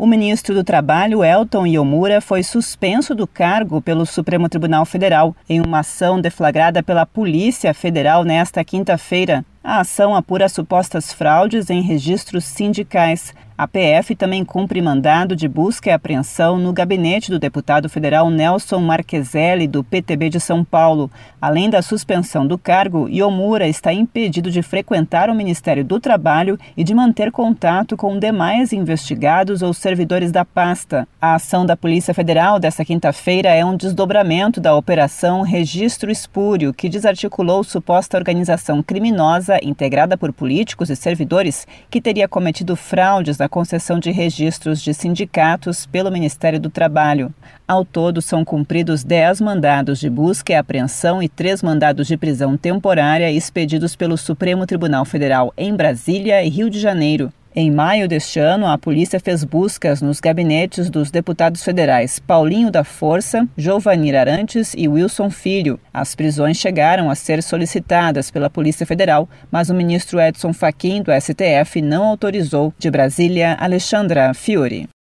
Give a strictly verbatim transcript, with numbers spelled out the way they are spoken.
O ministro do Trabalho, Elton Iomura, foi suspenso do cargo pelo Supremo Tribunal Federal em uma ação deflagrada pela Polícia Federal nesta quinta-feira. A ação apura supostas fraudes em registros sindicais. A P F também cumpre mandado de busca e apreensão no gabinete do deputado federal Nelson Marqueselli, do P T B de São Paulo. Além da suspensão do cargo, Iomura está impedido de frequentar o Ministério do Trabalho e de manter contato com demais investigados ou servidores da pasta. A ação da Polícia Federal desta quinta-feira é um desdobramento da Operação Registro Espúrio, que desarticulou suposta organização criminosa integrada por políticos e servidores que teria cometido fraudes na concessão de registros de sindicatos pelo Ministério do Trabalho. Ao todo, são cumpridos dez mandados de busca e apreensão e três mandados de prisão temporária expedidos pelo Supremo Tribunal Federal em Brasília e Rio de Janeiro. Em maio deste ano, a polícia fez buscas nos gabinetes dos deputados federais Paulinho da Força, Jovanir Arantes e Wilson Filho. As prisões chegaram a ser solicitadas pela Polícia Federal, mas o ministro Edson Fachin, do S T F, não autorizou. De Brasília, Alexandra Fiore.